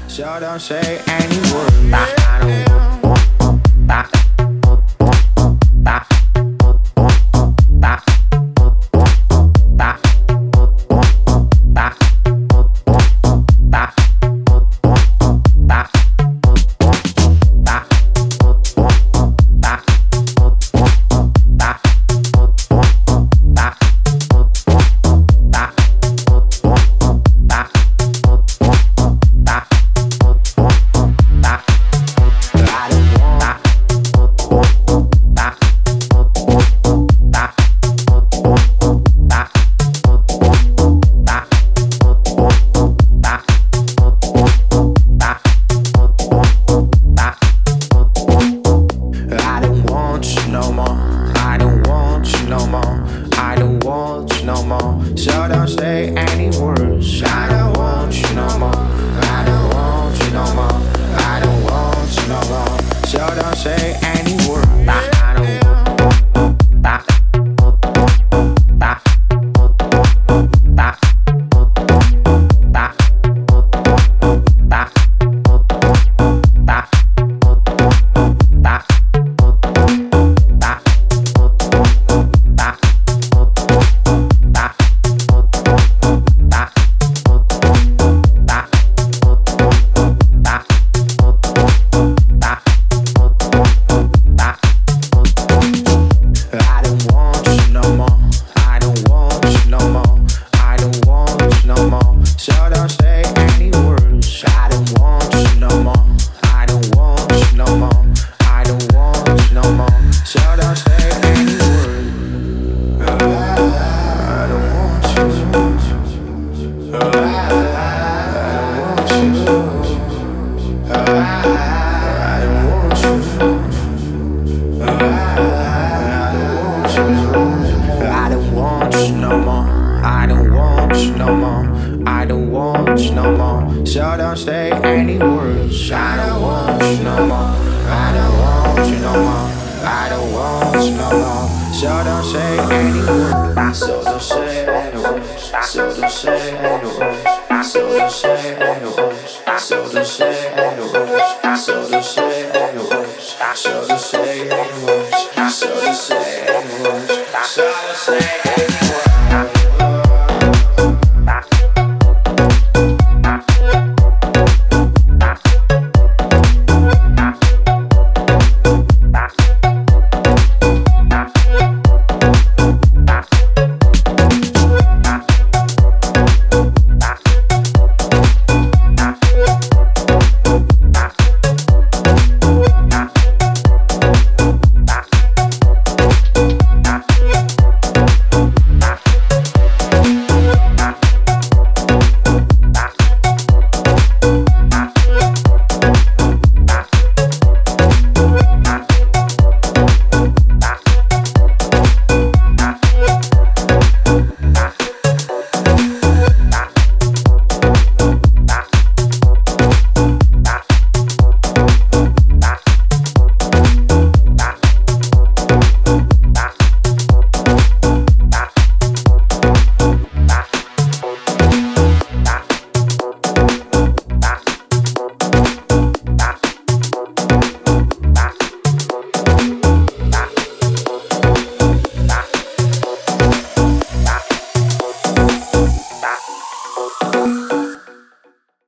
So don't say any words. I don't want. So don't say any words. I don't want you no more. I don't want you no more. I don't want you no more. So don't say any words. I don't So don't say any words. I don't want you no more. I don't want you no more. I don't want you no more. So don't say any words. So don't say any words. So don't say any words. So don't say any words. So don't say any words. So don't say any words. So don't say